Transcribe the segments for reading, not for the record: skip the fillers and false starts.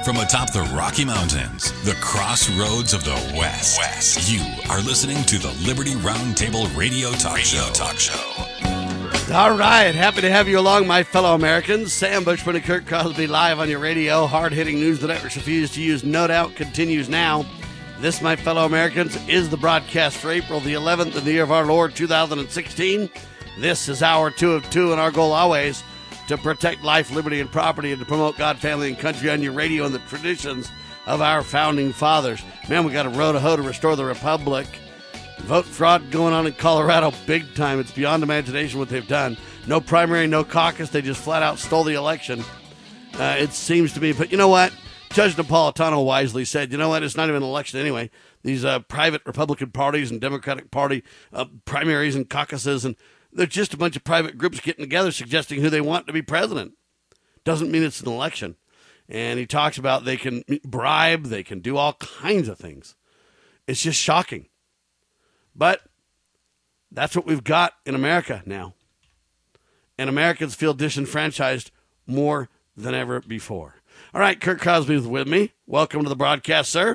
From atop the Rocky Mountains, the crossroads of the West, you are listening to the Liberty Roundtable Radio Talk Show. All right, happy to have you along, my fellow Americans. Sam Bushman and Kurt Crosby live on your radio. Hard-hitting news the networks refuse to use, no doubt, continues now. This, my fellow Americans, is the broadcast for April the 11th in the year of our Lord, 2016. This is hour 2 of 2, and our goal always to protect life, liberty, and property, and to promote God, family, and country on your radio and the traditions of our founding fathers. Man, we got a row to hoe to restore the republic. Vote fraud going on in Colorado big time. It's beyond imagination what they've done. No primary, no caucus. They just flat out stole the election. It seems to me. But you know what? Judge Napolitano wisely said, you know what? It's not even an election anyway. These private Republican parties and Democratic Party primaries and caucuses, and they're just a bunch of private groups getting together suggesting who they want to be president. Doesn't mean it's an election. And he talks about they can bribe, they can do all kinds of things. It's just shocking. But that's what we've got in America now. And Americans feel disenfranchised more than ever before. All right, Kurt Crosby is with me. Welcome to the broadcast, sir.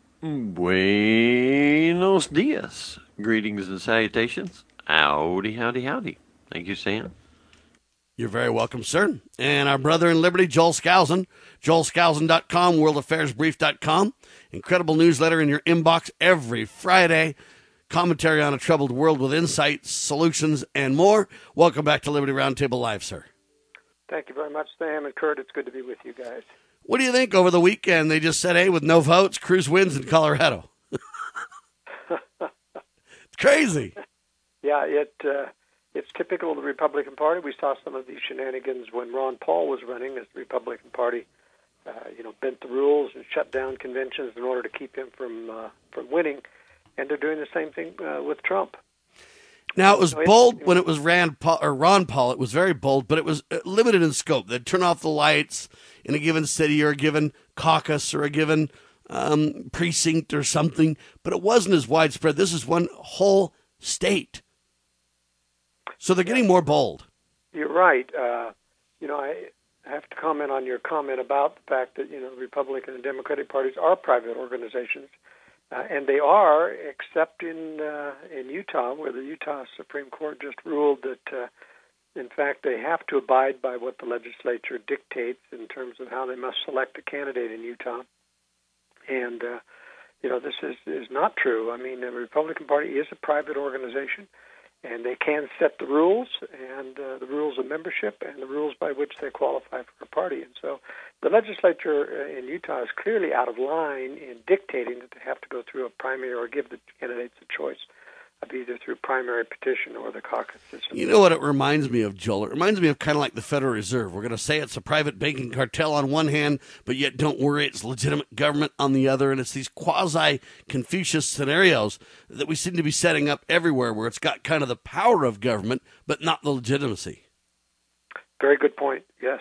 Buenos dias. Greetings and salutations. Howdy, howdy, howdy. Thank you, Sam. You're very welcome, sir. And our brother in liberty, Joel Skousen, joelskousen.com, worldaffairsbrief.com. Incredible newsletter in your inbox every Friday. Commentary on a troubled world with insights, solutions, and more. Welcome back to Liberty Roundtable Live, sir. Thank you very much, Sam and Kurt. It's good to be with you guys. What do you think over the weekend? They just said, hey, with no votes, Cruz wins in Colorado. It's crazy. Yeah, it's typical of the Republican Party. We saw some of these shenanigans when Ron Paul was running as the Republican Party, bent the rules and shut down conventions in order to keep him from winning. And they're doing the same thing with Trump. Now, it was bold when it was Ron Paul. It was very bold, but it was limited in scope. They'd turn off the lights in a given city or a given caucus or a given precinct or something, but it wasn't as widespread. This is one whole state. So they're getting more bold. You're right. I have to comment on your comment about the fact that, the Republican and Democratic parties are private organizations. And they are, except in Utah, where the Utah Supreme Court just ruled that, in fact, they have to abide by what the legislature dictates in terms of how they must select a candidate in Utah. And, this is not true. I mean, the Republican Party is a private organization, and they can set the rules and the rules of membership and the rules by which they qualify for a party. And so the legislature in Utah is clearly out of line in dictating that they have to go through a primary or give the candidates a choice of either through primary petition or the caucus system. You know what it reminds me of, Joel? It reminds me of kind of like the Federal Reserve. We're going to say it's a private banking cartel on one hand, but yet don't worry, it's legitimate government on the other. And it's these quasi-Confucius scenarios that we seem to be setting up everywhere where it's got kind of the power of government, but not the legitimacy. Very good point, yes.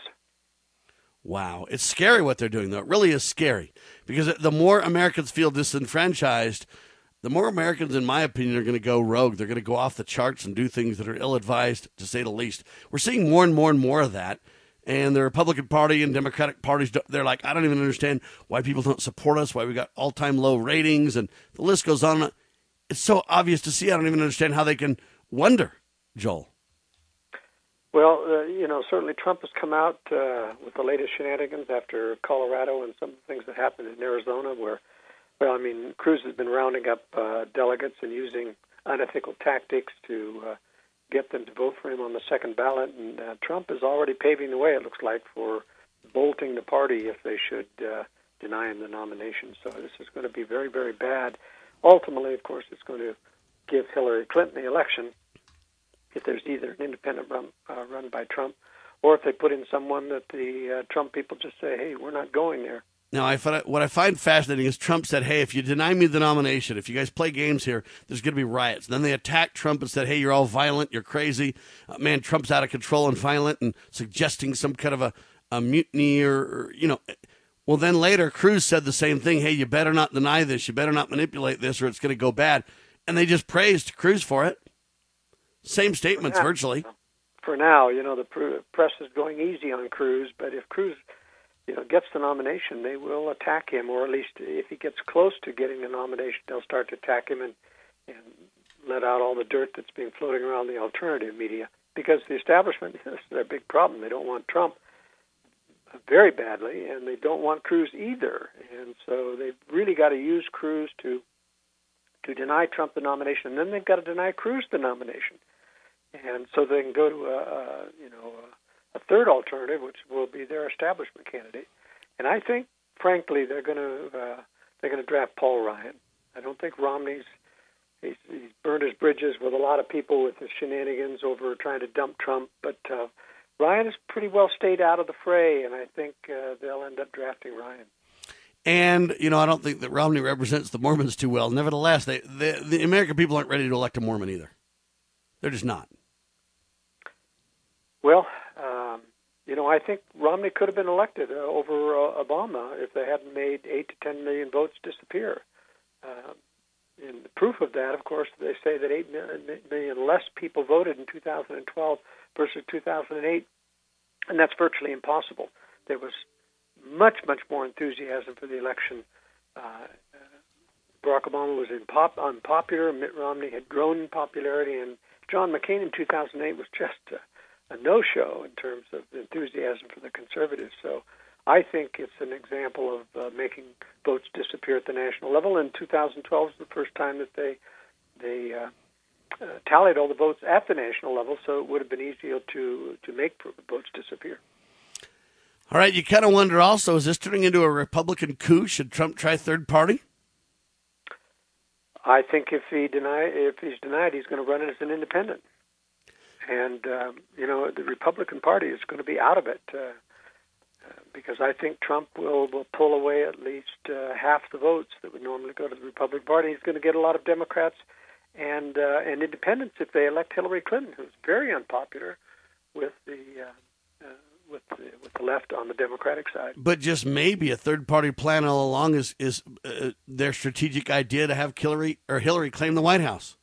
Wow. It's scary what they're doing, though. It really is scary. Because the more Americans feel disenfranchised, the more Americans, in my opinion, are going to go rogue. They're going to go off the charts and do things that are ill-advised, to say the least. We're seeing more and more and more of that. And the Republican Party and Democratic parties, they're like, I don't even understand why people don't support us, why we got all-time low ratings, and the list goes on. It's so obvious to see. I don't even understand how they can wonder, Joel. Well, certainly Trump has come out with the latest shenanigans after Colorado and some of the things that happened in Arizona where, Cruz has been rounding up delegates and using unethical tactics to get them to vote for him on the second ballot. And Trump is already paving the way, it looks like, for bolting the party if they should deny him the nomination. So this is going to be very, very bad. Ultimately, of course, it's going to give Hillary Clinton the election if there's either an independent run by Trump, or if they put in someone that the Trump people just say, hey, we're not going there. Now, what I find fascinating is Trump said, hey, if you deny me the nomination, if you guys play games here, there's going to be riots. Then they attacked Trump and said, hey, you're all violent, you're crazy. Man, Trump's out of control and violent and suggesting some kind of a mutiny or. Well, then later, Cruz said the same thing. Hey, you better not deny this. You better not manipulate this or it's going to go bad. And they just praised Cruz for it. Same statements, virtually. For now, the press is going easy on Cruz, but if Cruz gets the nomination, they will attack him, or at least if he gets close to getting the nomination, they'll start to attack him and let out all the dirt that's being floating around the alternative media. Because the establishment, this is their big problem. They don't want Trump very badly, and they don't want Cruz either. And so they've really got to use Cruz to deny Trump the nomination, and then they've got to deny Cruz the nomination. And so they can go to a third alternative, which will be their establishment candidate. And I think, frankly, they're going to draft Paul Ryan. I don't think Romney's he's burned his bridges with a lot of people with his shenanigans over trying to dump Trump, but Ryan has pretty well stayed out of the fray, and I think they'll end up drafting Ryan. And, I don't think that Romney represents the Mormons too well. Nevertheless, the American people aren't ready to elect a Mormon either. They're just not. Well, I think Romney could have been elected over Obama if they hadn't made 8 to 10 million votes disappear. And the proof of that, of course, they say that 8 million less people voted in 2012 versus 2008, and that's virtually impossible. There was much, much more enthusiasm for the election. Barack Obama was unpopular. Mitt Romney had grown in popularity, and John McCain in 2008 was just a no-show in terms of enthusiasm for the conservatives. So I think it's an example of making votes disappear at the national level. And 2012 was the first time that they tallied all the votes at the national level, so it would have been easier to make votes disappear. All right, you kind of wonder also, is this turning into a Republican coup? Should Trump try third party? I think if he's denied, he's going to run it as an independent. And, the Republican Party is going to be out of it because I think Trump will pull away at least half the votes that would normally go to the Republican Party. He's going to get a lot of Democrats and independents if they elect Hillary Clinton, who's very unpopular with the left on the Democratic side. But just maybe a third-party plan all along is their strategic idea to have Hillary claim the White House.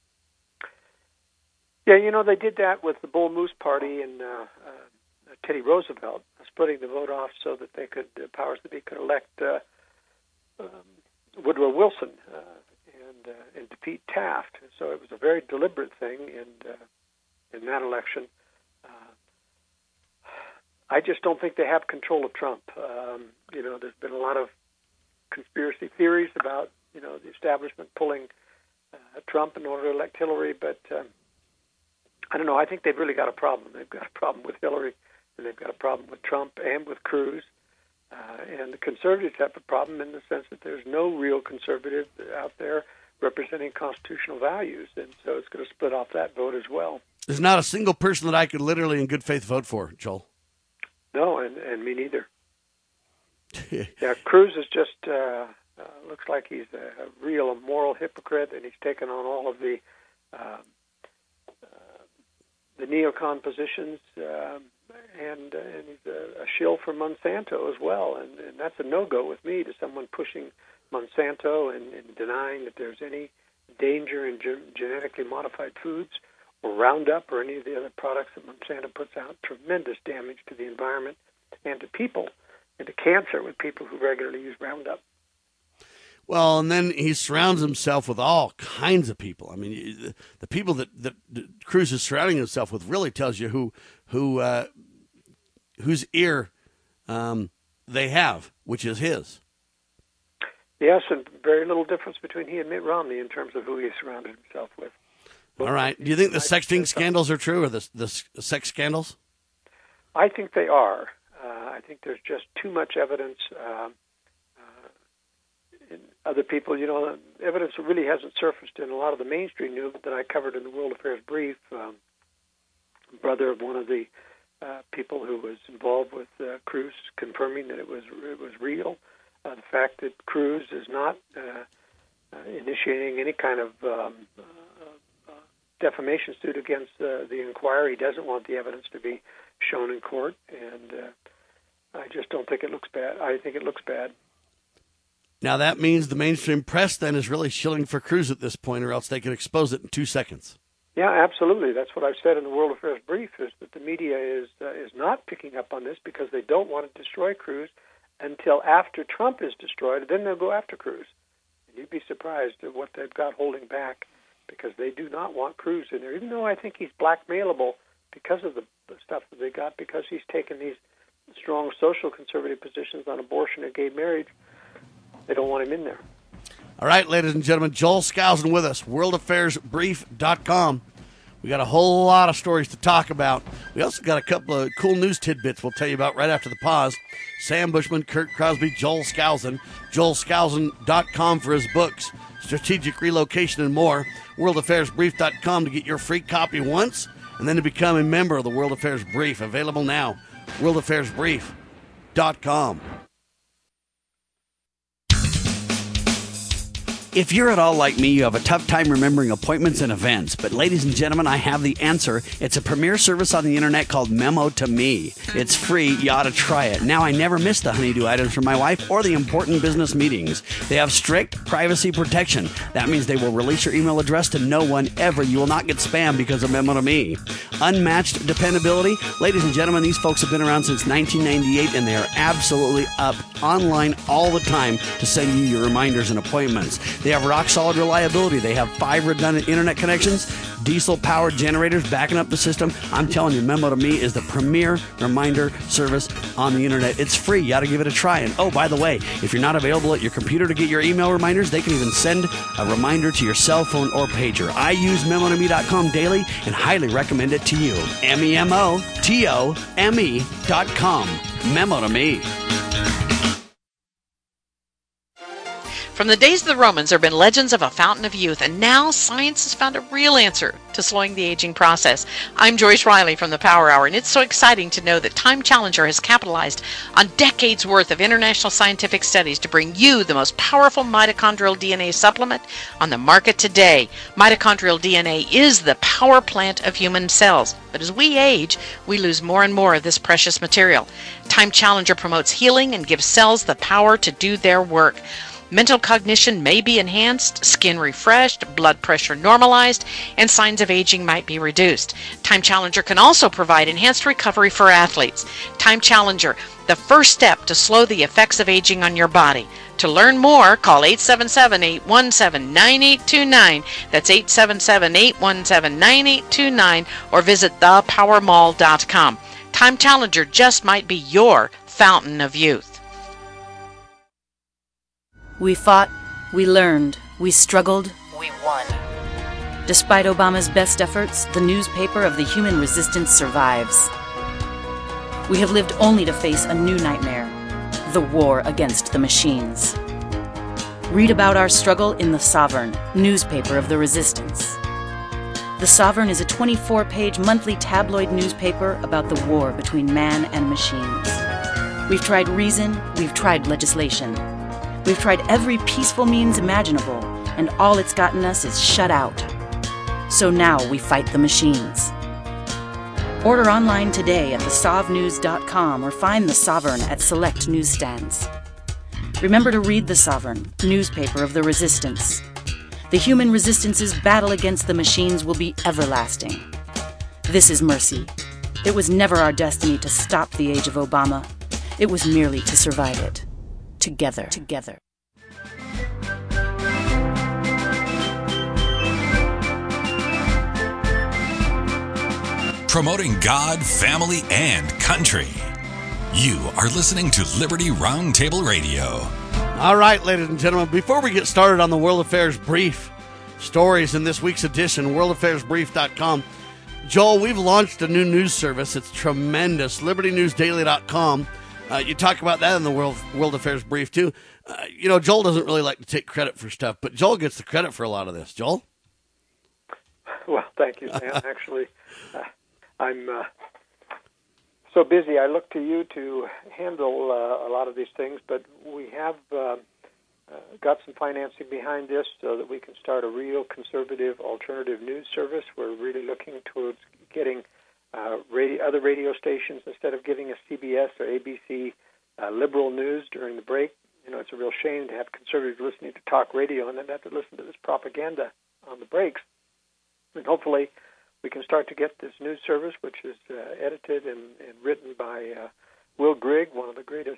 Yeah, they did that with the Bull Moose Party and Teddy Roosevelt, splitting the vote off so that they could, powers that be, could elect Woodrow Wilson and defeat Taft. So it was a very deliberate thing in that election. I just don't think they have control of Trump. There's been a lot of conspiracy theories about, the establishment pulling Trump in order to elect Hillary, but I don't know. I think they've really got a problem. They've got a problem with Hillary, and they've got a problem with Trump and with Cruz. And the conservatives have a problem in the sense that there's no real conservative out there representing constitutional values, and so it's going to split off that vote as well. There's not a single person that I could literally in good faith vote for, Joel. No, and me neither. Yeah, Cruz is just looks like he's a real moral hypocrite, and he's taken on all of the neocon positions, and he's a shill for Monsanto as well, and that's a no-go with me, to someone pushing Monsanto and denying that there's any danger in genetically modified foods or Roundup or any of the other products that Monsanto puts out. Tremendous damage to the environment and to people, and to cancer with people who regularly use Roundup. Well, and then he surrounds himself with all kinds of people. I mean, the people that Cruz is surrounding himself with really tells you whose ear they have, which is his. Yes, and very little difference between he and Mitt Romney in terms of who he surrounded himself with. All right. Do you think the sexting scandals are true, or the sex scandals? I think they are. I think there's just too much evidence. In other people, evidence really hasn't surfaced in a lot of the mainstream news that I covered in the World Affairs Brief. Brother of one of the people who was involved with Cruz confirming that it was real. The fact that Cruz is not initiating any kind of defamation suit against the inquiry. He doesn't want the evidence to be shown in court, and I just don't think it looks bad. I think it looks bad. Now, that means the mainstream press then is really shilling for Cruz at this point, or else they could expose it in 2 seconds. Yeah, absolutely. That's what I've said in the World Affairs Brief, is that the media is not picking up on this because they don't want to destroy Cruz until after Trump is destroyed. Then they'll go after Cruz. And you'd be surprised at what they've got holding back, because they do not want Cruz in there, even though I think he's blackmailable because of the stuff that they got, because he's taken these strong social conservative positions on abortion and gay marriage. They don't want him in there. All right, ladies and gentlemen, Joel Skousen with us, worldaffairsbrief.com. We got a whole lot of stories to talk about. We also got a couple of cool news tidbits we'll tell you about right after the pause. Sam Bushman, Kurt Crosby, Joel Skousen, joelskousen.com for his books, strategic relocation, and more. worldaffairsbrief.com to get your free copy once, and then to become a member of the World Affairs Brief. Available now, worldaffairsbrief.com. If you're at all like me, you have a tough time remembering appointments and events. But ladies and gentlemen, I have the answer. It's a premier service on the internet called Memo to Me. It's free. You ought to try it. Now, I never miss the honeydew items for my wife or the important business meetings. They have strict privacy protection. That means they will release your email address to no one ever. You will not get spam because of Memo to Me. Unmatched dependability. Ladies and gentlemen, these folks have been around since 1998, and they are absolutely up online all the time to send you your reminders and appointments. They have rock-solid reliability. They have 5 redundant internet connections, diesel-powered generators backing up the system. I'm telling you, Memo to Me is the premier reminder service on the internet. It's free. You got to give it a try. And oh, by the way, if you're not available at your computer to get your email reminders, they can even send a reminder to your cell phone or pager. I use memotome.com daily and highly recommend it to you. memotome.com. Memo to Me. From the days of the Romans, there have been legends of a fountain of youth, and now science has found a real answer to slowing the aging process. I'm Joyce Riley from the Power Hour, and it's so exciting to know that Time Challenger has capitalized on decades worth of international scientific studies to bring you the most powerful mitochondrial DNA supplement on the market today. Mitochondrial DNA is the power plant of human cells, but as we age, we lose more and more of this precious material. Time Challenger promotes healing and gives cells the power to do their work. Mental cognition may be enhanced, skin refreshed, blood pressure normalized, and signs of aging might be reduced. Time Challenger can also provide enhanced recovery for athletes. Time Challenger, the first step to slow the effects of aging on your body. To learn more, call 877-817-9829. That's 877-817-9829, or visit thepowermall.com. Time Challenger just might be your fountain of youth. We fought, we learned, we struggled, we won. Despite Obama's best efforts, the newspaper of the human resistance survives. We have lived only to face a new nightmare, the war against the machines. Read about our struggle in The Sovereign, newspaper of the resistance. The Sovereign is a 24-page monthly tabloid newspaper about the war between man and machines. We've tried reason, we've tried legislation. We've tried every peaceful means imaginable, and all it's gotten us is shut out. So now we fight the machines. Order online today at thesovnews.com or find The Sovereign at select newsstands. Remember to read The Sovereign, newspaper of the resistance. The human resistance's battle against the machines will be everlasting. This is mercy. It was never our destiny to stop the age of Obama. It was merely to survive it. Together. Promoting God, family, and country. You are listening to Liberty Roundtable Radio. All right, ladies and gentlemen, before we get started on the World Affairs Brief stories in this week's edition, worldaffairsbrief.com, Joel, we've launched a new news service. It's tremendous, libertynewsdaily.com. You talk about that in the World Affairs Brief, too. Joel doesn't really like to take credit for stuff, but Joel gets the credit for a lot of this. Joel? Well, thank you, Sam. Actually, I'm so busy. I look to you to handle a lot of these things, but we have got some financing behind this so that we can start a real conservative alternative news service. We're really looking towards getting other radio stations, instead of giving us CBS or ABC liberal news during the break. It's a real shame to have conservatives listening to talk radio and then have to listen to this propaganda on the breaks. And hopefully we can start to get this news service, which is edited and written by Will Grigg, one of the greatest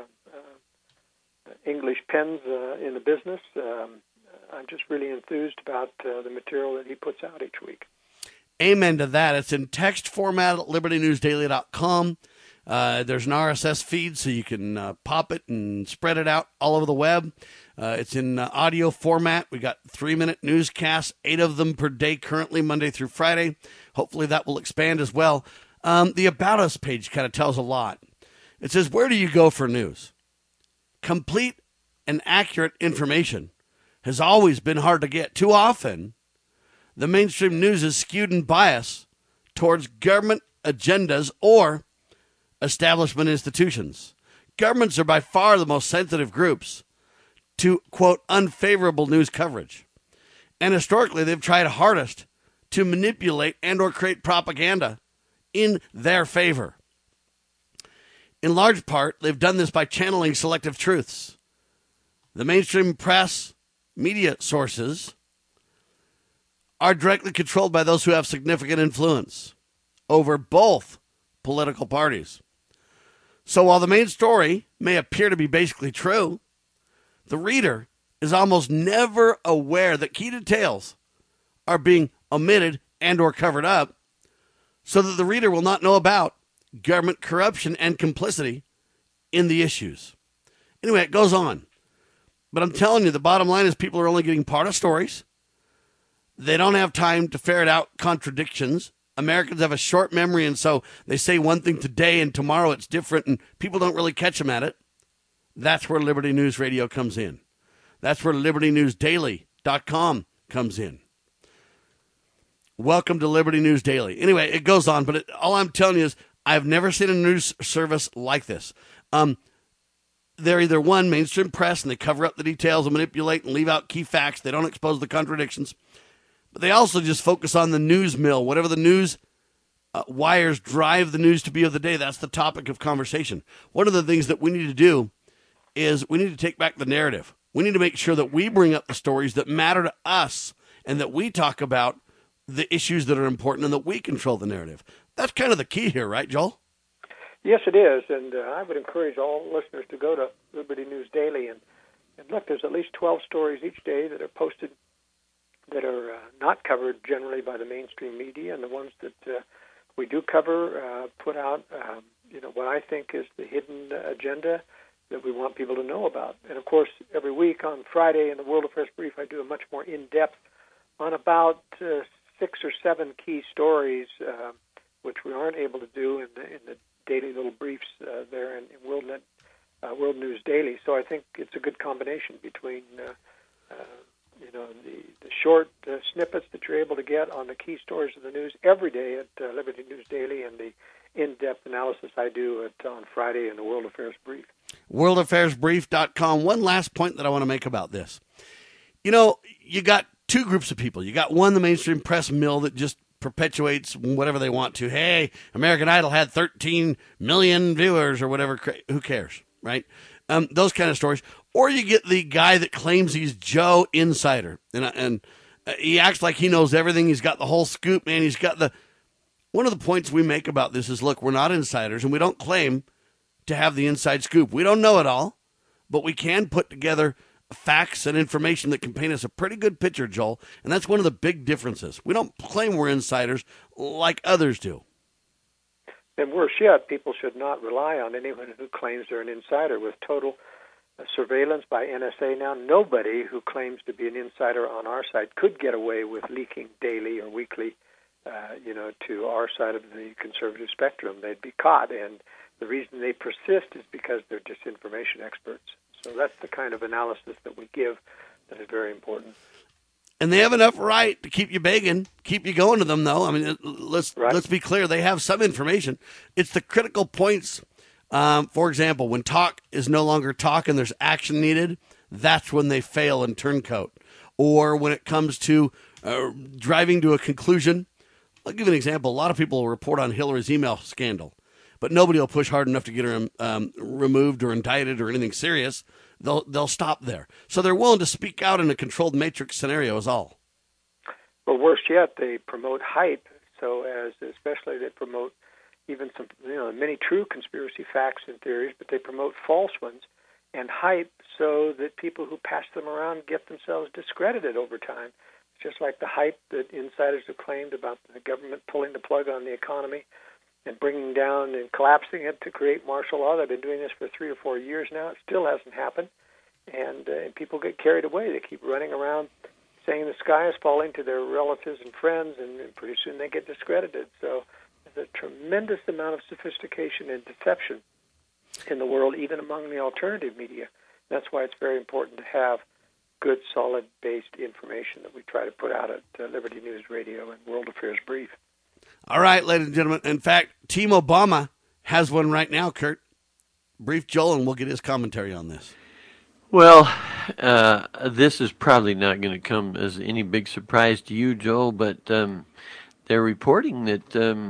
English pens in the business. I'm just really enthused about the material that he puts out each week. Amen to that. It's in text format at libertynewsdaily.com. There's an RSS feed, so you can pop it and spread it out all over the web. It's in audio format. We got 3-minute newscasts, 8 of them per day currently, Monday through Friday. Hopefully that will expand as well. The About Us page kind of tells a lot. It says, where do you go for news? Complete and accurate information has always been hard to get. Too often, the mainstream news is skewed and biased towards government agendas or establishment institutions. Governments are by far the most sensitive groups to, quote, unfavorable news coverage. And historically, they've tried hardest to manipulate and or create propaganda in their favor. In large part, they've done this by channeling selective truths. The mainstream press, media sources are directly controlled by those who have significant influence over both political parties. So while the main story may appear to be basically true, the reader is almost never aware that key details are being omitted and or covered up so that the reader will not know about government corruption and complicity in the issues. Anyway, it goes on. But I'm telling you, the bottom line is people are only getting part of stories. They don't have time to ferret out contradictions. Americans have a short memory, and so they say one thing today and tomorrow it's different, and people don't really catch them at it. That's where Liberty News Radio comes in. That's where LibertyNewsDaily.com comes in. Welcome to Liberty News Daily. Anyway, it goes on, but all I'm telling you is I've never seen a news service like this. They're either one, mainstream press, and they cover up the details and manipulate and leave out key facts. They don't expose the contradictions. But they also just focus on the news mill. Whatever the news wires drive the news to be of the day, that's the topic of conversation. One of the things that we need to do is we need to take back the narrative. We need to make sure that we bring up the stories that matter to us and that we talk about the issues that are important and that we control the narrative. That's kind of the key here, right, Joel? Yes, it is, and I would encourage all listeners to go to Liberty News Daily and look, there's at least 12 stories each day that are posted that are not covered generally by the mainstream media, and the ones that we do cover put out, what I think is the hidden agenda that we want people to know about. And, of course, every week on Friday in the World Affairs Brief, I do a much more in-depth on about 6 or 7 key stories, which we aren't able to do in the daily little briefs there in World News Daily. So I think it's a good combination between the short snippets that you're able to get on the key stories of the news every day at Liberty News Daily and the in-depth analysis I do on Friday in the World Affairs Brief. WorldAffairsBrief.com. One last point that I want to make about this. You got 2 groups of people. You got one, the mainstream press mill that just perpetuates whatever they want to. Hey, American Idol had 13 million viewers or whatever. Who cares, right? Those kind of stories. Or you get the guy that claims he's Joe Insider. And he acts like he knows everything. He's got the whole scoop, man. He's got one of the points we make about this is, look, we're not insiders, and we don't claim to have the inside scoop. We don't know it all, but we can put together facts and information that can paint us a pretty good picture, Joel. And that's one of the big differences. We don't claim we're insiders like others do. And worse yet, people should not rely on anyone who claims they're an insider. With total surveillance by NSA now, nobody who claims to be an insider on our side could get away with leaking daily or weekly, to our side of the conservative spectrum. They'd be caught, and the reason they persist is because they're disinformation experts. So that's the kind of analysis that we give that is very important. And they have enough right to keep you begging, keep you going to them, though. I mean, let's be clear. They have some information. It's the critical points. For example, when talk is no longer talk and there's action needed, that's when they fail and turncoat. Or when it comes to driving to a conclusion. I'll give you an example. A lot of people will report on Hillary's email scandal, but nobody will push hard enough to get her removed or indicted or anything serious. They'll stop there. So they're willing to speak out in a controlled matrix scenario is all. or worse yet, they promote hype. So especially they promote even some, many true conspiracy facts and theories, but they promote false ones and hype so that people who pass them around get themselves discredited over time. It's just like the hype that insiders have claimed about the government pulling the plug on the economy and bringing down and collapsing it to create martial law. They've been doing this for 3 or 4 years now. It still hasn't happened. And people get carried away. They keep running around saying the sky is falling to their relatives and friends, and pretty soon they get discredited. So there's a tremendous amount of sophistication and deception in the world, even among the alternative media. That's why it's very important to have good, solid-based information that we try to put out at Liberty News Radio and World Affairs Brief. All right, ladies and gentlemen. In fact, Team Obama has one right now, Kurt. Brief Joel, and we'll get his commentary on this. Well, this is probably not going to come as any big surprise to you, Joel, but they're reporting that,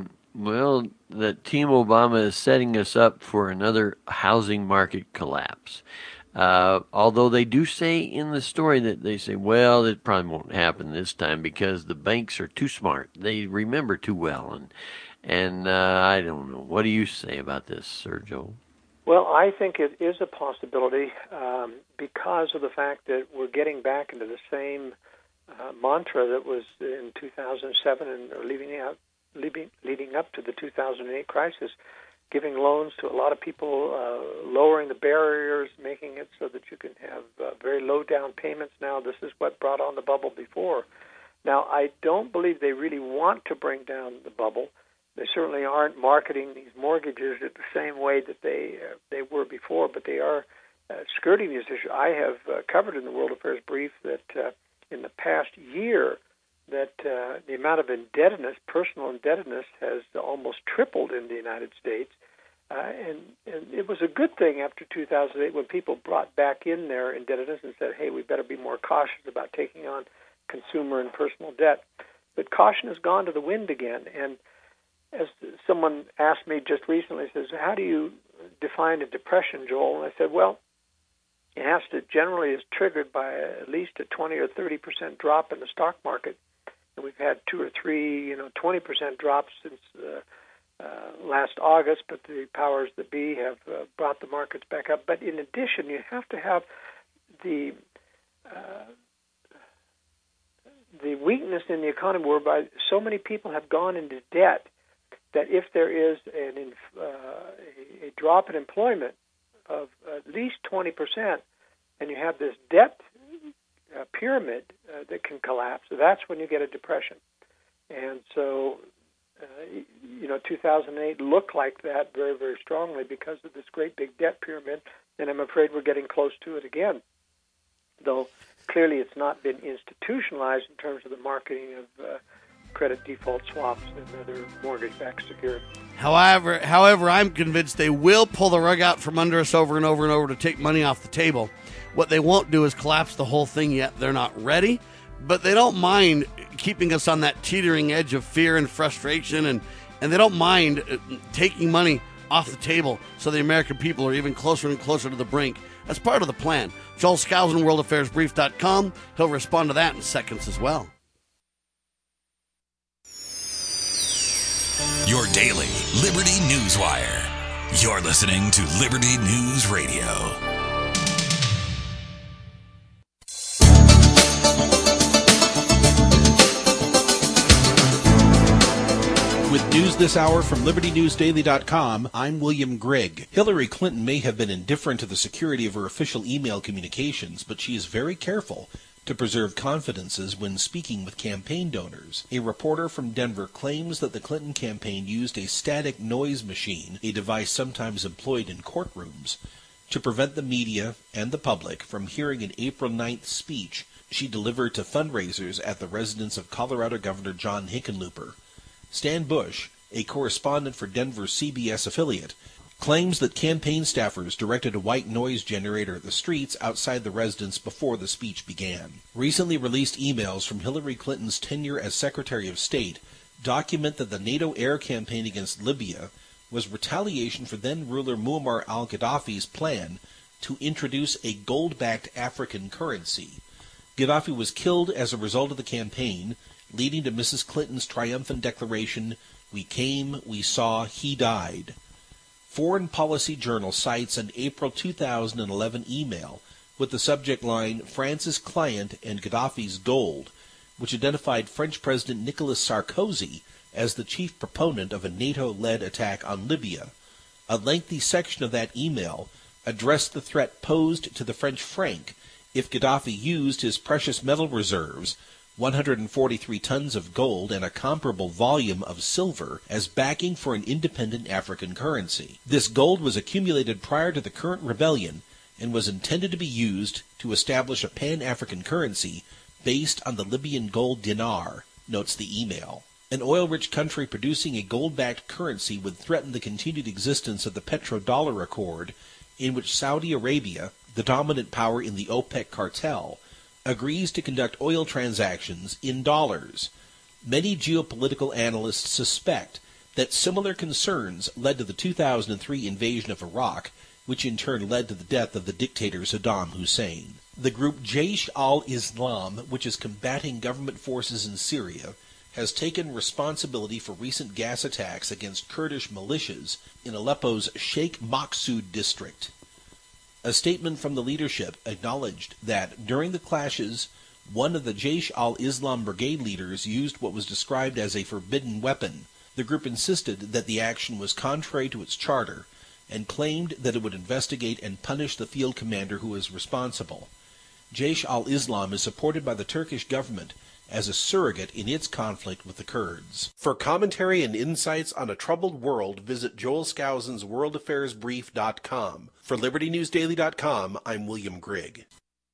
that Team Obama is setting us up for another housing market collapse. Although they do say in the story that they say, well, it probably won't happen this time because the banks are too smart. They remember too well. And I don't know. What do you say about this, Sir Joel? Well, I think it is a possibility because of the fact that we're getting back into the same mantra that was in 2007 and leading up to the 2008 crisis, giving loans to a lot of people, lowering the barriers, making it so that you can have very low down payments now. This is what brought on the bubble before. Now, I don't believe they really want to bring down the bubble. They certainly aren't marketing these mortgages in the same way that they were before, but they are skirting these issues. I have covered in the World Affairs Brief that in the past year that the amount of indebtedness, personal indebtedness, has almost tripled in the United States. And it was a good thing after 2008 when people brought back in their indebtedness and said, hey, we better be more cautious about taking on consumer and personal debt. But caution has gone to the wind again. And as someone asked me just recently, says, how do you define a depression, Joel? And I said, well, it has to generally is triggered by at least a 20 or 30% drop in the stock market. And we've had 2 or 3, 20% drops since last August, but the powers that be have brought the markets back up. But in addition, you have to have the weakness in the economy whereby so many people have gone into debt that if there is a drop in employment of at least 20%, and you have this debt pyramid that can collapse, that's when you get a depression. And so, 2008 looked like that very, very strongly because of this great big debt pyramid, and I'm afraid we're getting close to it again. Though clearly it's not been institutionalized in terms of the marketing of credit default swaps and other mortgage-backed securities. However, I'm convinced they will pull the rug out from under us over and over and over to take money off the table. What they won't do is collapse the whole thing yet. They're not ready, but they don't mind keeping us on that teetering edge of fear and frustration, and they don't mind taking money off the table so the American people are even closer and closer to the brink. That's part of the plan. Joel Skousen, worldaffairsbrief.com. He'll respond to that in seconds as well. Your daily Liberty News Wire. You're listening to Liberty News Radio. With news this hour from LibertyNewsDaily.com, I'm William Grigg. Hillary Clinton may have been indifferent to the security of her official email communications, but she is very careful to preserve confidences when speaking with campaign donors. A reporter from Denver claims that the Clinton campaign used a static noise machine, a device sometimes employed in courtrooms, to prevent the media and the public from hearing an April 9th speech she delivered to fundraisers at the residence of Colorado Governor John Hickenlooper. Stan Bush, a correspondent for Denver's CBS affiliate, claims that campaign staffers directed a white noise generator at the streets outside the residence before the speech began. Recently released emails from Hillary Clinton's tenure as Secretary of State document that the NATO air campaign against Libya was retaliation for then-ruler Muammar al-Gaddafi's plan to introduce a gold-backed African currency. Gaddafi was killed as a result of the campaign, leading to Mrs. Clinton's triumphant declaration, "We came, we saw, he died." Foreign Policy Journal cites an April 2011 email with the subject line, "France's client and Gaddafi's gold," which identified French President Nicolas Sarkozy as the chief proponent of a NATO-led attack on Libya. A lengthy section of that email addressed the threat posed to the French franc if Gaddafi used his precious metal reserves, 143 tons of gold and a comparable volume of silver, as backing for an independent African currency. This gold was accumulated prior to the current rebellion and was intended to be used to establish a pan-African currency based on the Libyan gold dinar, notes the email. An oil-rich country producing a gold-backed currency would threaten the continued existence of the petrodollar accord, in which Saudi Arabia, the dominant power in the OPEC cartel, agrees to conduct oil transactions in dollars. Many geopolitical analysts suspect that similar concerns led to the 2003 invasion of Iraq, which in turn led to the death of the dictator Saddam Hussein. The group Jaish al-Islam, which is combating government forces in Syria, has taken responsibility for recent gas attacks against Kurdish militias in Aleppo's Sheikh Maksud district. A statement from the leadership acknowledged that during the clashes, one of the Jaish al-Islam brigade leaders used what was described as a forbidden weapon. The group insisted that the action was contrary to its charter and claimed that it would investigate and punish the field commander who was responsible. Jaish al-Islam is supported by the Turkish government as a surrogate in its conflict with the Kurds. For commentary and insights on a troubled world, visit Joel Skousen's worldaffairsbrief.com. For LibertyNewsDaily.com, I'm William Grigg.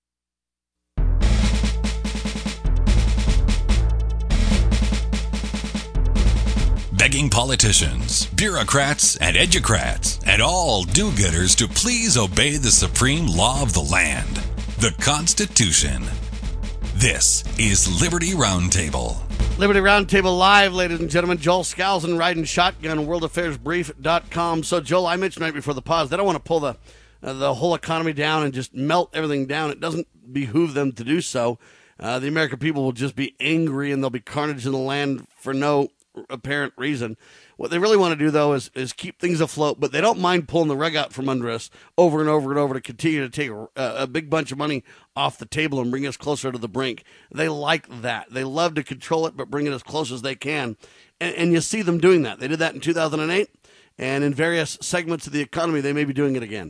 Begging politicians, bureaucrats, and educrats, and all do-gooders to please obey the supreme law of the land, the Constitution. This is Liberty Roundtable. Liberty Roundtable Live, ladies and gentlemen. Joel Skousen riding shotgun, worldaffairsbrief.com. So, Joel, I mentioned right before the pause, they don't want to pull the whole economy down and just melt everything down. It doesn't behoove them to do so. The American people will just be angry and there'll be carnage in the land for no apparent reason. What they really want to do, though, is keep things afloat, but they don't mind pulling the rug out from under us over and over and over to continue to take a big bunch of money off the table and bring us closer to the brink. They like that. They love to control it, but bring it as close as they can. And you see them doing that. They did that in 2008, and in various segments of the economy, they may be doing it again.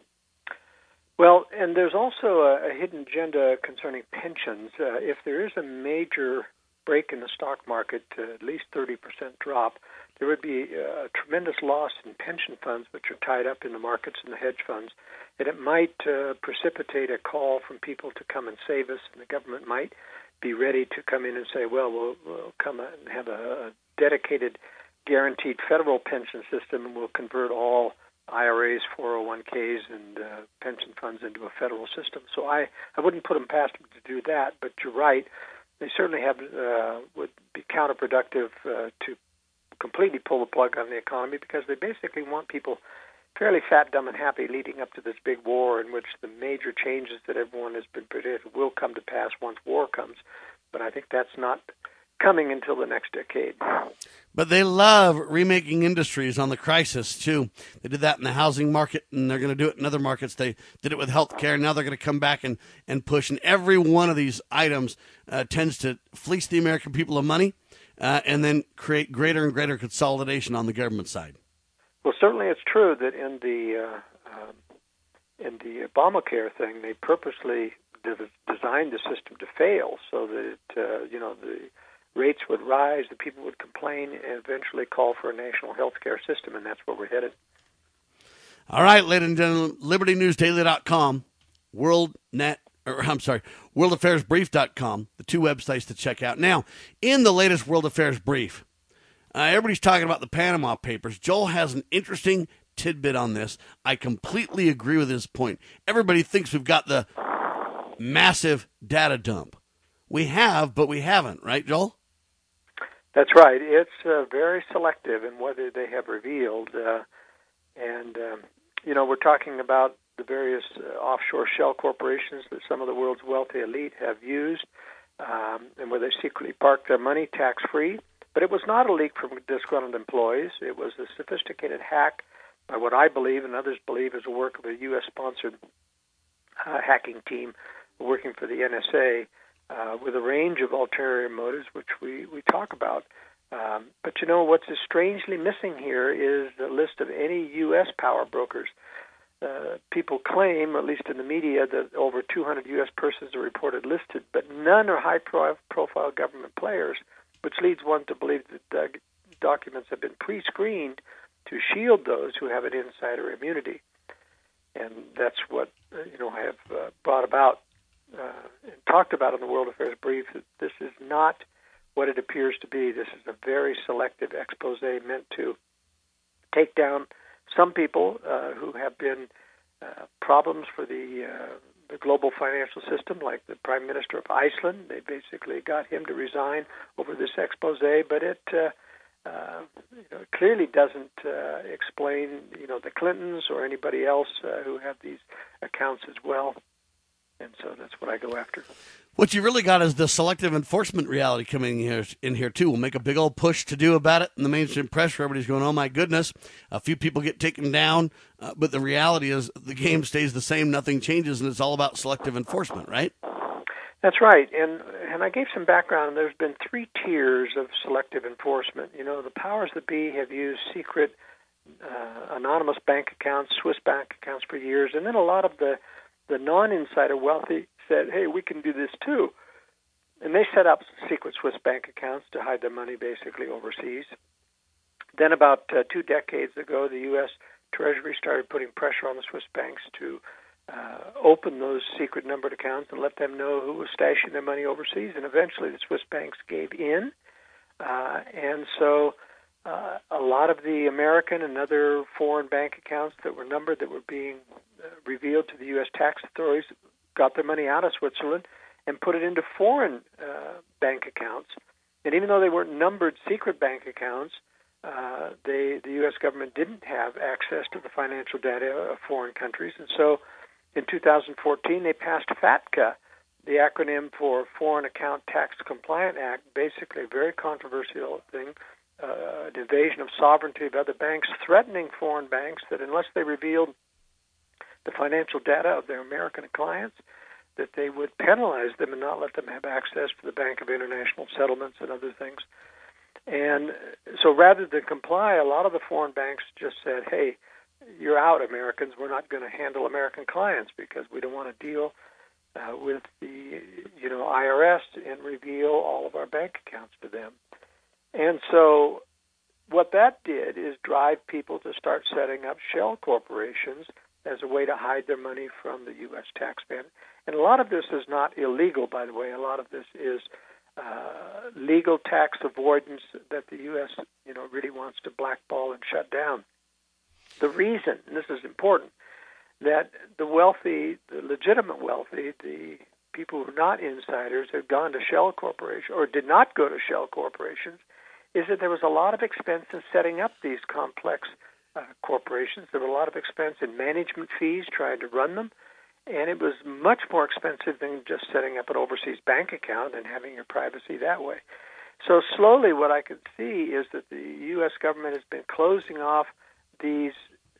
Well, and there's also a hidden agenda concerning pensions. If there is a major break in the stock market, at least 30% drop, there would be a tremendous loss in pension funds, which are tied up in the markets and the hedge funds. And it might precipitate a call from people to come and save us, and the government might be ready to come in and say, well, we'll come and have a dedicated, guaranteed federal pension system, and we'll convert all IRAs, 401ks, and pension funds into a federal system. So I wouldn't put them past them to do that, but you're right. They certainly would be counterproductive to completely pull the plug on the economy, because they basically want people fairly fat, dumb, and happy leading up to this big war in which the major changes that everyone has been predicted will come to pass once war comes. But I think that's not coming until the next decade. But they love remaking industries on the crisis, too. They did that in the housing market, and they're going to do it in other markets. They did it with healthcare. Now they're going to come back and push. And every one of these items tends to fleece the American people of money and then create greater and greater consolidation on the government side. Well, certainly it's true that in the Obamacare thing, they purposely designed the system to fail so that the rates would rise, the people would complain, and eventually call for a national health care system, and that's where we're headed. All right, ladies and gentlemen, LibertyNewsDaily.com, WorldAffairsBrief.com, the two websites to check out. Now, in the latest World Affairs Brief, everybody's talking about the Panama Papers. Joel has an interesting tidbit on this. I completely agree with his point. Everybody thinks we've got the massive data dump. We have, but we haven't, right, Joel? That's right. It's very selective in what they have revealed. We're talking about the various offshore shell corporations that some of the world's wealthy elite have used, and where they secretly park their money tax-free. But it was not a leak from disgruntled employees. It was a sophisticated hack by what I believe and others believe is the work of a U.S.-sponsored hacking team working for the NSA with a range of ulterior motives, which we talk about. But what's strangely missing here is the list of any U.S. power brokers. People claim, or at least in the media, that over 200 U.S. persons are reported listed, but none are high-profile government players, which leads one to believe that documents have been pre-screened to shield those who have an insider immunity. And that's what I have brought about and talked about in the World Affairs Brief, that this is not what it appears to be. This is a very selective expose meant to take down some people who have been problems for the global financial system, like the Prime Minister of Iceland. They basically got him to resign over this expose, but it clearly doesn't explain the Clintons or anybody else who have these accounts as well. And so that's what I go after. What you really got is the selective enforcement reality coming in here too. We'll make a big old push to do about it in the mainstream press. Everybody's going, oh my goodness, a few people get taken down, but the reality is the game stays the same, nothing changes, and it's all about selective enforcement, right? That's right, and I gave some background. There's been 3 tiers of selective enforcement. The powers that be have used secret, anonymous bank accounts, Swiss bank accounts for years, and then a lot of the non-insider wealthy said, hey, we can do this too. And they set up secret Swiss bank accounts to hide their money basically overseas. Then about 2 decades ago, the U.S. Treasury started putting pressure on the Swiss banks to open those secret numbered accounts and let them know who was stashing their money overseas. And eventually the Swiss banks gave in. And so a lot of the American and other foreign bank accounts that were numbered, that were being revealed to the U.S. tax authorities, got their money out of Switzerland and put it into foreign bank accounts. And even though they weren't numbered secret bank accounts, the U.S. government didn't have access to the financial data of foreign countries. And so in 2014, they passed FATCA, the acronym for Foreign Account Tax Compliant Act, basically a very controversial thing, an invasion of sovereignty of other banks, threatening foreign banks that unless they revealed the financial data of their American clients, that they would penalize them and not let them have access to the Bank of International Settlements and other things. And so rather than comply, a lot of the foreign banks just said, hey, you're out, Americans. We're not going to handle American clients because we don't want to deal with the IRS and reveal all of our bank accounts to them. And so what that did is drive people to start setting up shell corporations as a way to hide their money from the U.S. taxman. And a lot of this is not illegal, by the way. A lot of this is legal tax avoidance that the U.S. really wants to blackball and shut down. The reason, and this is important, that the wealthy, the legitimate wealthy, the people who are not insiders have gone to shell corporations or did not go to shell corporations is that there was a lot of expense in setting up these complex corporations. There were a lot of expense in management fees trying to run them, and it was much more expensive than just setting up an overseas bank account and having your privacy that way. So slowly what I can see is that the U.S. government has been closing off these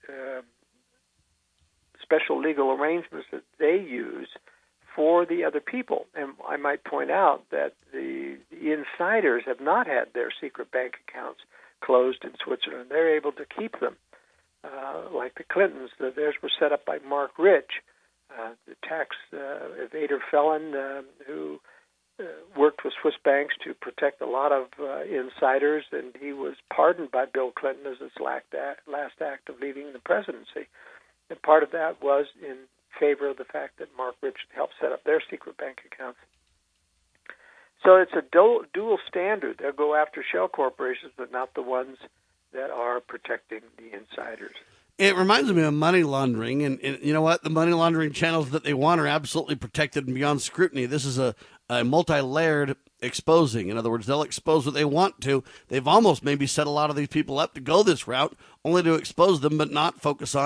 special legal arrangements that they use for the other people. And I might point out that the insiders have not had their secret bank accounts closed in Switzerland. They're able to keep them, like the Clintons. Theirs were set up by Mark Rich, the tax evader felon who worked with Swiss banks to protect a lot of insiders, and he was pardoned by Bill Clinton as his last act of leaving the presidency. And part of that was in favor of the fact that Mark Rich helped set up their secret bank accounts. So it's a dual standard. They'll go after shell corporations, but not the ones that are protecting the insiders. It reminds me of money laundering, and you know what? The money laundering channels that they want are absolutely protected and beyond scrutiny. This is a multi-layered exposing. In other words, they'll expose what they want to. They've almost maybe set a lot of these people up to go this route, only to expose them, but not focus on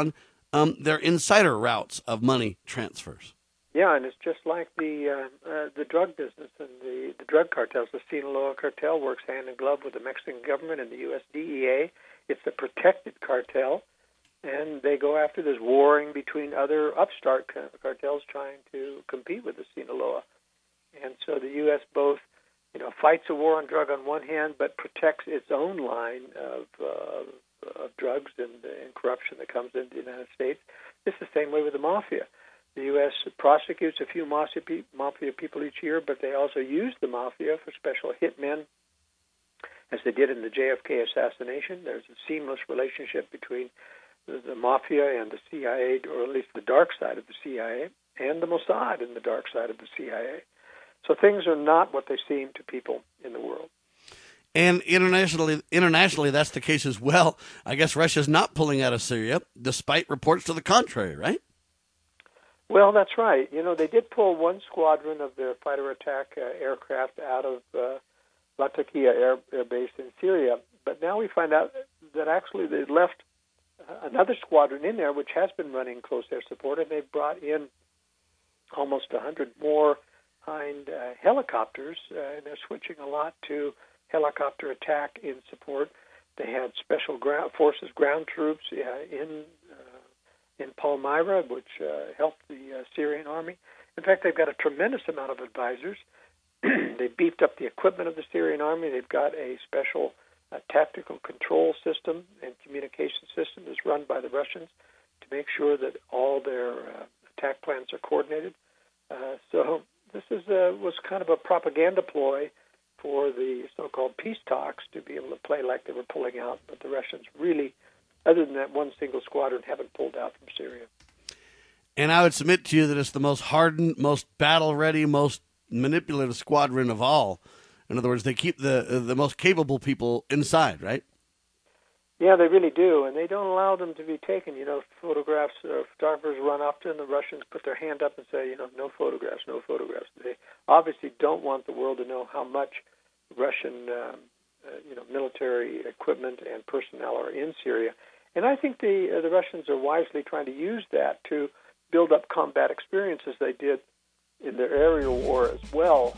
they're insider routes of money transfers. Yeah, and it's just like the drug business and the drug cartels. The Sinaloa cartel works hand in glove with the Mexican government and the U.S. DEA. It's a protected cartel, and they go after this warring between other upstart cartels trying to compete with the Sinaloa. And so the U.S. both, fights a war on drug on one hand, but protects its own line of drugs and corruption that comes into the United States. It's the same way with the mafia. The U.S. prosecutes a few mafia people each year, but they also use the mafia for special hitmen, as they did in the JFK assassination. There's a seamless relationship between the mafia and the CIA, or at least the dark side of the CIA, and the Mossad and the dark side of the CIA. So things are not what they seem to people in the world. And internationally, that's the case as well. I guess Russia's not pulling out of Syria, despite reports to the contrary, right? Well, that's right. They did pull one squadron of their fighter attack aircraft out of Latakia Air Base in Syria, but now we find out that actually they left another squadron in there, which has been running close air support, and they've brought in almost 100 more Hind helicopters, and they're switching a lot to helicopter attack in support. They had special forces ground troops in Palmyra, which helped the Syrian army. In fact, they've got a tremendous amount of advisors. They beefed up the equipment of the Syrian army. They've got a special tactical control system and communication system that's run by the Russians to make sure that all their attack plans are coordinated. So this was kind of a propaganda ploy for the so-called peace talks to be able to play like they were pulling out, but the Russians really, other than that one single squadron, haven't pulled out from Syria. And I would submit to you that it's the most hardened, most battle-ready, most manipulative squadron of all. In other words, they keep the most capable people inside, right? Yeah, they really do, and they don't allow them to be taken. Photographs, photographers run up to them, the Russians put their hand up and say, no photographs, no photographs. They obviously don't want the world to know how much Russian, military equipment and personnel are in Syria. And I think the Russians are wisely trying to use that to build up combat experience, as they did in their aerial war as well.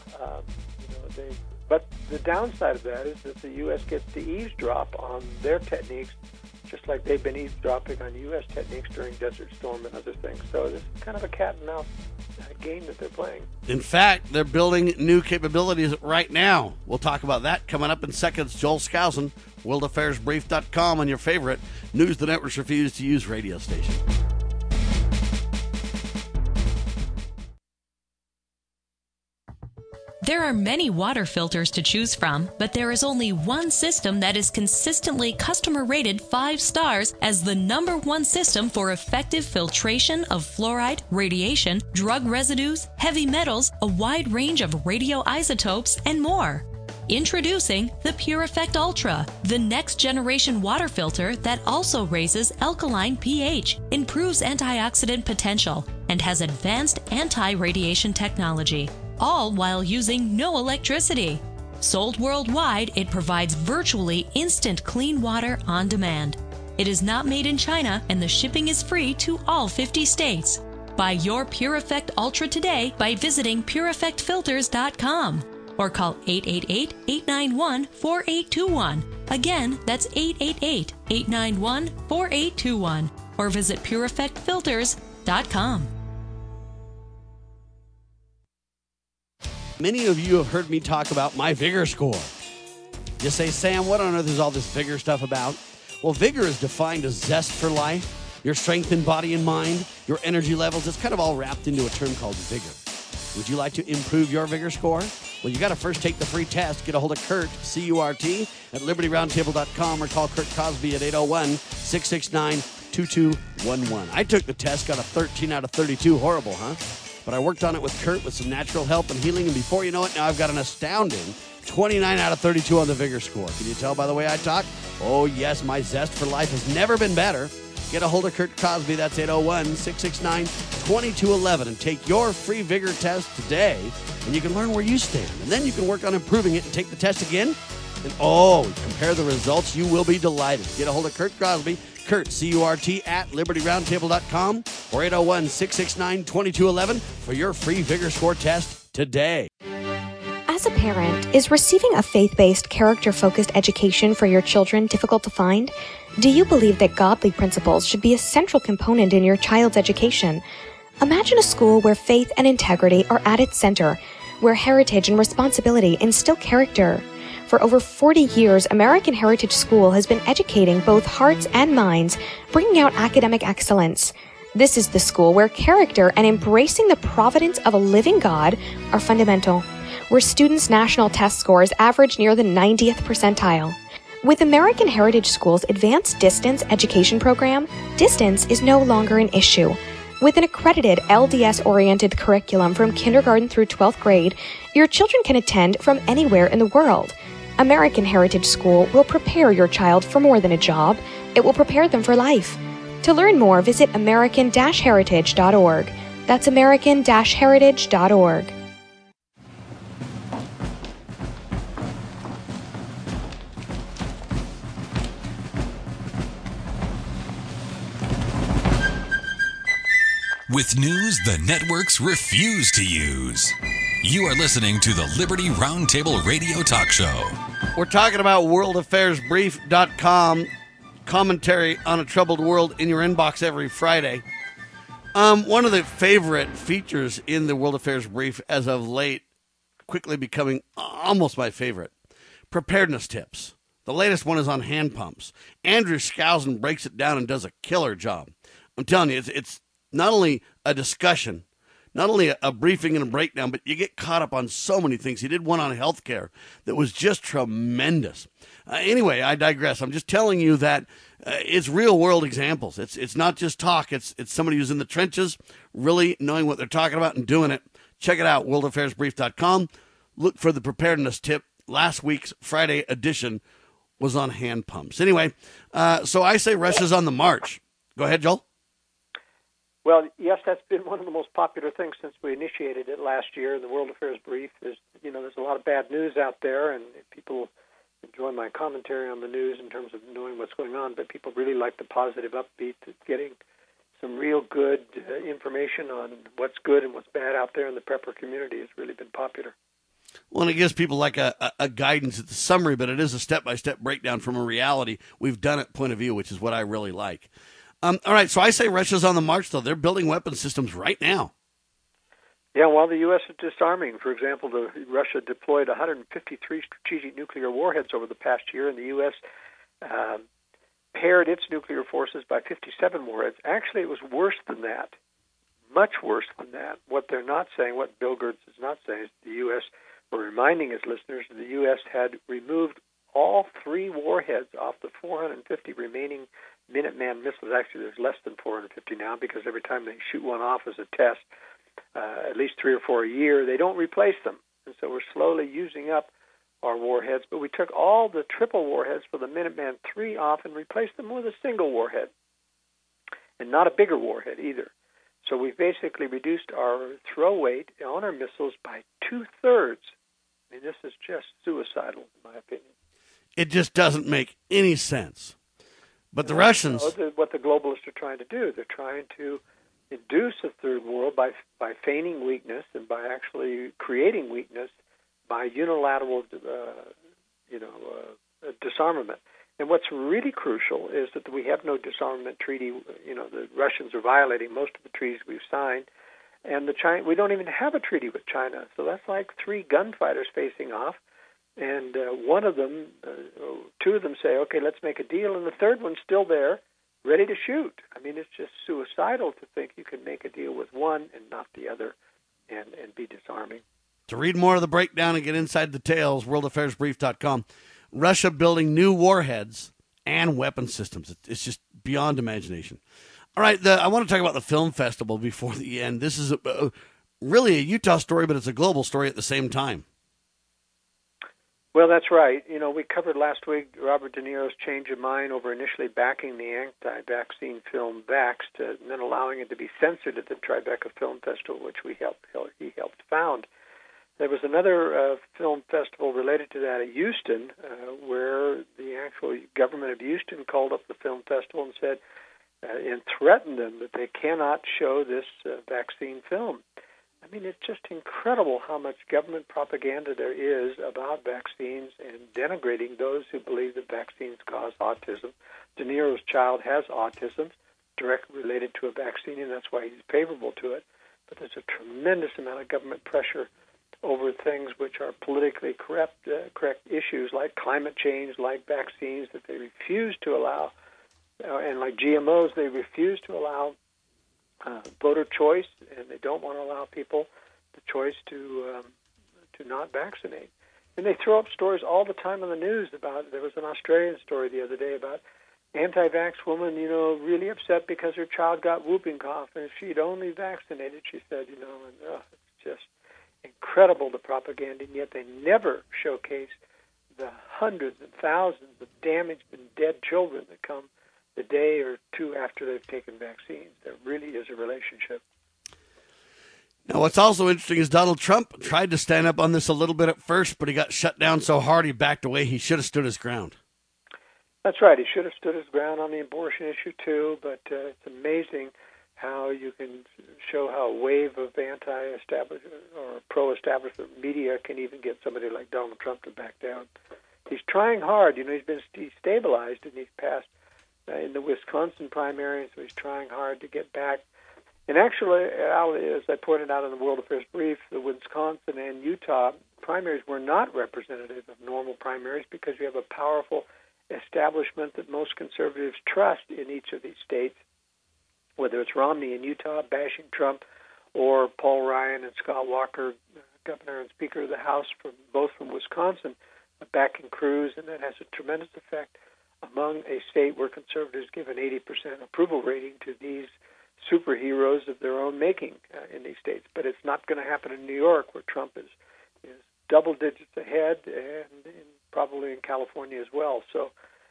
But the downside of that is that the U.S. gets to eavesdrop on their techniques, just like they've been eavesdropping on U.S. techniques during Desert Storm and other things. So it's kind of a cat and mouse game that they're playing. In fact, they're building new capabilities right now. We'll talk about that coming up in seconds. Joel Skousen, worldaffairsbrief.com, on your favorite News the Networks Refuse to Use radio station. There are many water filters to choose from, but there is only one system that is consistently customer rated 5 stars as the #1 system for effective filtration of fluoride, radiation, drug residues, heavy metals, a wide range of radioisotopes, and more. Introducing the PureEffect Ultra, the next generation water filter that also raises alkaline pH, improves antioxidant potential, and has advanced anti-radiation technology, all while using no electricity. Sold worldwide, it provides virtually instant clean water on demand. It is not made in China, and the shipping is free to all 50 states. Buy your PureEffect Ultra today by visiting PureEffectFilters.com or call 888-891-4821. Again, that's 888-891-4821 or visit PureEffectFilters.com. Many of you have heard me talk about my Vigor score. You say, Sam, what on earth is all this Vigor stuff about? Well, Vigor is defined as zest for life, your strength in body and mind, your energy levels. It's kind of all wrapped into a term called Vigor. Would you like to improve your Vigor score? Well, you got to first take the free test. Get a hold of Kurt, C-U-R-T, at LibertyRoundtable.com or call Kurt Cosby at 801-669-2211. I took the test, got a 13 out of 32. Horrible, huh? But I worked on it with Kurt with some natural help and healing, and before you know it, now I've got an astounding 29 out of 32 on the Vigor score. Can you tell by the way I talk? Oh, yes, my zest for life has never been better. Get a hold of Kurt Cosby. That's 801-669-2211, and take your free Vigor test today, and you can learn where you stand. And then you can work on improving it and take the test again. And compare the results. You will be delighted. Get a hold of Kurt Cosby. Kurt, C-U-R-T, at libertyroundtable.com or 801-669-2211 for your free Vigor Score test today. As a parent, is receiving a faith-based, character-focused education for your children difficult to find? Do you believe that godly principles should be a central component in your child's education? Imagine a school where faith and integrity are at its center, where heritage and responsibility instill character. For over 40 years, American Heritage School has been educating both hearts and minds, bringing out academic excellence. This is the school where character and embracing the providence of a living God are fundamental, where students' national test scores average near the 90th percentile. With American Heritage School's advanced distance education program, distance is no longer an issue. With an accredited LDS-oriented curriculum from kindergarten through 12th grade, your children can attend from anywhere in the world. American Heritage School will prepare your child for more than a job. It will prepare them for life. To learn more, visit american-heritage.org. That's american-heritage.org. With news the networks refuse to use. You are listening to the Liberty Roundtable Radio Talk Show. We're talking about worldaffairsbrief.com, commentary on a troubled world in your inbox every Friday. One of the favorite features in the World Affairs Brief as of late, quickly becoming almost my favorite, preparedness tips. The latest one is on hand pumps. Andrew Skousen breaks it down and does a killer job. I'm telling you, it's not only a discussion, not only a briefing and a breakdown, but you get caught up on so many things. He did one on healthcare that was just tremendous. Anyway, I digress. I'm just telling you that it's real world examples. It's not just talk. It's somebody who's in the trenches, really knowing what they're talking about and doing it. Check it out, worldaffairsbrief.com. Look for the preparedness tip. Last week's Friday edition was on hand pumps. Anyway, so I say Russia's on the march. Go ahead, Joel. Well, yes, that's been one of the most popular things since we initiated it last year in the World Affairs Brief. There's a lot of bad news out there, and people enjoy my commentary on the news in terms of knowing what's going on, but people really like the positive, upbeat, getting some real good information on what's good and what's bad out there in the prepper community has really been popular. Well, and it gives people like a guidance. It's a summary, but it is a step-by-step breakdown from a reality we've done it point of view, which is what I really like. All right, so I say Russia's on the march, though. They're building weapon systems right now. Yeah, while the U.S. is disarming, for example, Russia deployed 153 strategic nuclear warheads over the past year, and the U.S. paired its nuclear forces by 57 warheads. Actually, it was worse than that, much worse than that. What they're not saying, what Bill Gertz is not saying, is the U.S., or reminding his listeners, the U.S. had removed all 3 warheads off the 450 remaining Minuteman missiles. Actually, there's less than 450 now because every time they shoot one off as a test, at least 3 or 4 a year, they don't replace them. And so we're slowly using up our warheads. But we took all the triple warheads for the Minuteman III off and replaced them with a single warhead, and not a bigger warhead either. So we've basically reduced our throw weight on our missiles by 2/3. I mean, this is just suicidal, in my opinion. It just doesn't make any sense. But the Russians... What the globalists are trying to do, they're trying to induce a third world by feigning weakness and by actually creating weakness by unilateral disarmament. And what's really crucial is that we have no disarmament treaty. The Russians are violating most of the treaties we've signed. And we don't even have a treaty with China. So that's like 3 gunfighters facing off. And one of them, 2 of them say, okay, let's make a deal. And the third one's still there, ready to shoot. I mean, it's just suicidal to think you can make a deal with one and not the other and be disarming. To read more of the breakdown and get inside the tales, worldaffairsbrief.com. Russia building new warheads and weapon systems. It's just beyond imagination. All right, I want to talk about the film festival before the end. This is really a Utah story, but it's a global story at the same time. Well, that's right. We covered last week Robert De Niro's change of mind over initially backing the anti-vaccine film Vaxxed and then allowing it to be censored at the Tribeca Film Festival, which he helped found. There was another film festival related to that at Houston, where the actual government of Houston called up the film festival and said, and threatened them that they cannot show this vaccine film. I mean, it's just incredible how much government propaganda there is about vaccines and denigrating those who believe that vaccines cause autism. De Niro's child has autism, directly related to a vaccine, and that's why he's favorable to it. But there's a tremendous amount of government pressure over things which are politically correct issues like climate change, like vaccines, that they refuse to allow, and like GMOs, they refuse to allow voter choice, and they don't want to allow people the choice to not vaccinate. And they throw up stories all the time on the news about, there was an Australian story the other day about anti-vax woman, really upset because her child got whooping cough, and if she'd only vaccinated, she said, and it's just incredible, the propaganda, and yet they never showcase the hundreds and thousands of damaged and dead children that come the day or two after they've taken vaccines. There really is a relationship. Now, what's also interesting is Donald Trump tried to stand up on this a little bit at first, but he got shut down so hard he backed away. He should have stood his ground. That's right. He should have stood his ground on the abortion issue, too, but it's amazing how you can show how a wave of anti-establishment or pro-establishment media can even get somebody like Donald Trump to back down. He's trying hard. He's been destabilized, and he's passed in the Wisconsin primary, so he's trying hard to get back. And actually, as I pointed out in the World Affairs Brief, the Wisconsin and Utah primaries were not representative of normal primaries because you have a powerful establishment that most conservatives trust in each of these states, whether it's Romney in Utah bashing Trump or Paul Ryan and Scott Walker, governor and speaker of the House, both from Wisconsin, backing Cruz, and that has a tremendous effect among a state where conservatives give an 80% approval rating to these superheroes of their own making in these states. But it's not going to happen in New York, where Trump is double digits ahead, and probably in California as well. So,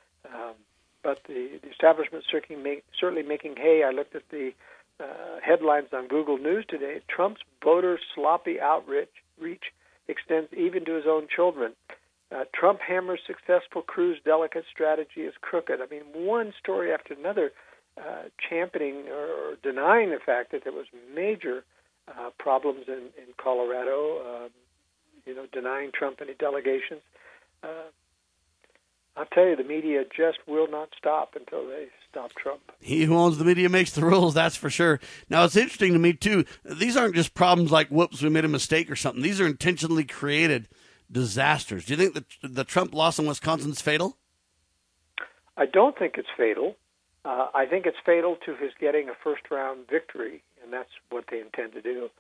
but the establishment certainly making hay. I looked at the headlines on Google News today. Trump's voter sloppy outreach extends even to his own children. Trump hammers successful Cruz delegate strategy is crooked. I mean, one story after another championing or denying the fact that there was major problems in Colorado, denying Trump any delegations. I'll tell you, the media just will not stop until they stop Trump. He who owns the media makes the rules, that's for sure. Now, it's interesting to me, too. These aren't just problems like, whoops, we made a mistake or something. These are intentionally created disasters. Do you think that the Trump loss in Wisconsin is fatal? I don't think it's fatal. I think it's fatal to his getting a first-round victory, and that's what they intend to do.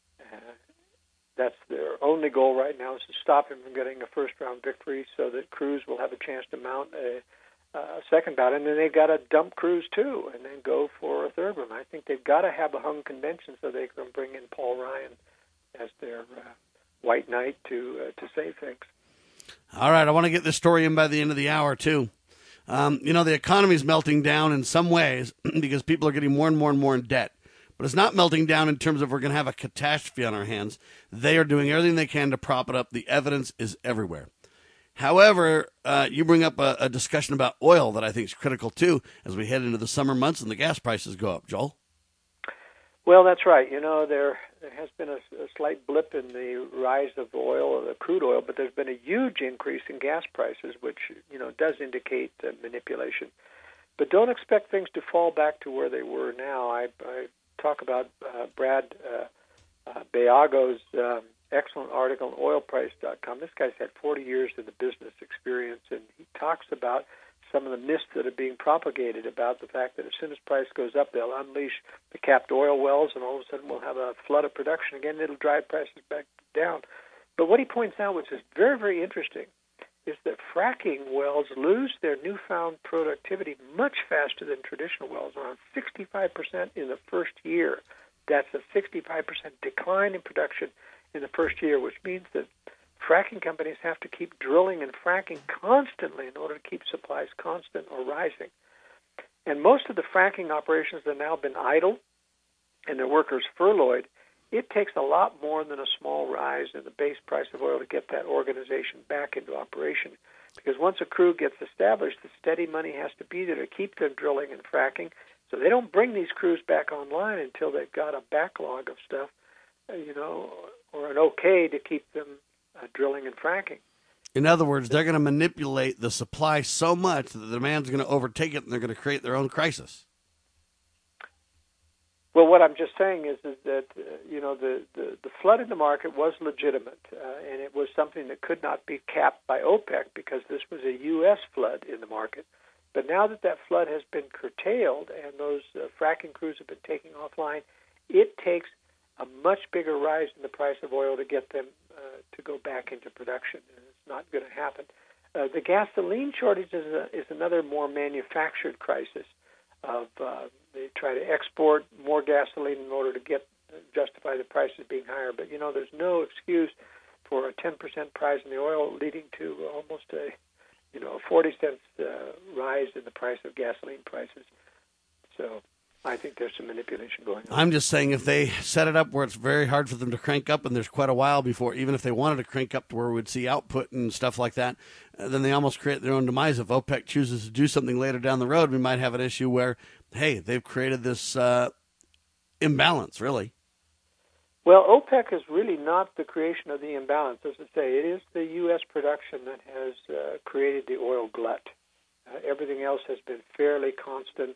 That's their only goal right now, is to stop him from getting a first-round victory so that Cruz will have a chance to mount a second ballot. And then they've got to dump Cruz, too, and then go for a third one. I think they've got to have a hung convention so they can bring in Paul Ryan as their white knight to save things. All right, I want to get this story in by the end of the hour, too. The economy is melting down in some ways because people are getting more and more and more in debt. But it's not melting down in terms of we're going to have a catastrophe on our hands. They are doing everything they can to prop it up. The evidence is everywhere. However, you bring up a discussion about oil that I think is critical, too, as we head into the summer months and the gas prices go up. Joel? Well, that's right. There has been a slight blip in the rise of oil, the crude oil, but there's been a huge increase in gas prices, which, does indicate manipulation. But don't expect things to fall back to where they were now. I talk about Brad Bayago's excellent article on oilprice.com. This guy's had 40 years in the business experience, and he talks about some of the myths that are being propagated about the fact that as soon as price goes up, they'll unleash the capped oil wells, and all of a sudden we'll have a flood of production again. It'll drive prices back down. But what he points out, which is very, very interesting, is that fracking wells lose their newfound productivity much faster than traditional wells, around 65% in the first year. That's a 65% decline in production in the first year, which means that fracking companies have to keep drilling and fracking constantly in order to keep supplies constant or rising. And most of the fracking operations have now been idle and their workers furloughed it takes a lot more than a small rise in the base price of oil to get that organization back into operation. Because once a crew gets established, the steady money has to be there to keep them drilling and fracking. So they don't bring these crews back online until they've got a backlog of stuff, or an okay to keep them drilling and fracking. In other words, they're going to manipulate the supply so much that the demand's going to overtake it, and they're going to create their own crisis. Well, what I'm just saying is that the flood in the market was legitimate, and it was something that could not be capped by OPEC because this was a U.S. flood in the market. But now that flood has been curtailed and those fracking crews have been taken offline, it takes a much bigger rise in the price of oil to get them to go back into production, and it's not going to happen. The gasoline shortage is another more manufactured crisis. They try to export more gasoline in order to justify the prices being higher. But, there's no excuse for a 10% rise in the oil leading to almost a 40-cent rise in the price of gasoline prices. So I think there's some manipulation going on. I'm just saying if they set it up where it's very hard for them to crank up, and there's quite a while before, even if they wanted to crank up to where we'd see output and stuff like that, then they almost create their own demise. If OPEC chooses to do something later down the road, we might have an issue where, hey, they've created this imbalance, really. Well, OPEC is really not the creation of the imbalance. As I say, it is the U.S. production that has created the oil glut. Everything else has been fairly constant,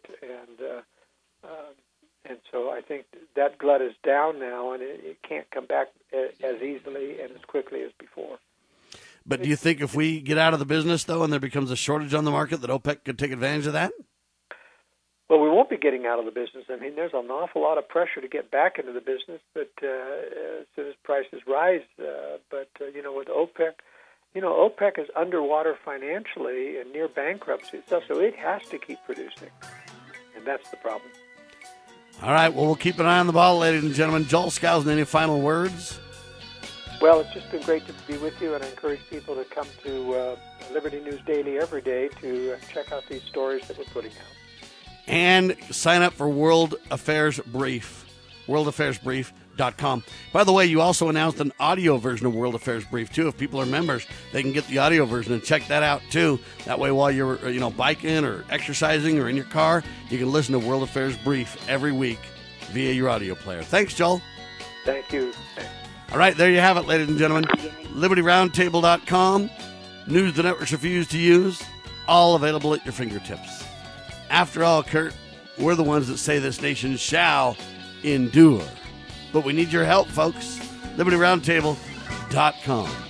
and so I think that glut is down now, and it can't come back as easily and as quickly as before. But do you think if we get out of the business, though, and there becomes a shortage on the market, that OPEC could take advantage of that? Well, we won't be getting out of the business. I mean, there's an awful lot of pressure to get back into the business, but as soon as prices rise. But with OPEC, OPEC is underwater financially and near bankruptcy itself, so it has to keep producing, and that's the problem. All right, well, we'll keep an eye on the ball, ladies and gentlemen. Joel Skousen, any final words? Well, it's just been great to be with you, and I encourage people to come to Liberty News Daily every day to check out these stories that we're putting out. And sign up for World Affairs Brief, worldaffairsbrief.com. By the way, you also announced an audio version of World Affairs Brief, too. If people are members, they can get the audio version and check that out, too. That way, while you're biking or exercising or in your car, you can listen to World Affairs Brief every week via your audio player. Thanks, Joel. Thank you. Thanks. All right, there you have it, ladies and gentlemen. LibertyRoundtable.com, news the networks refuse to use, all available at your fingertips. After all, Kurt, we're the ones that say this nation shall endure. But we need your help, folks. LibertyRoundtable.com.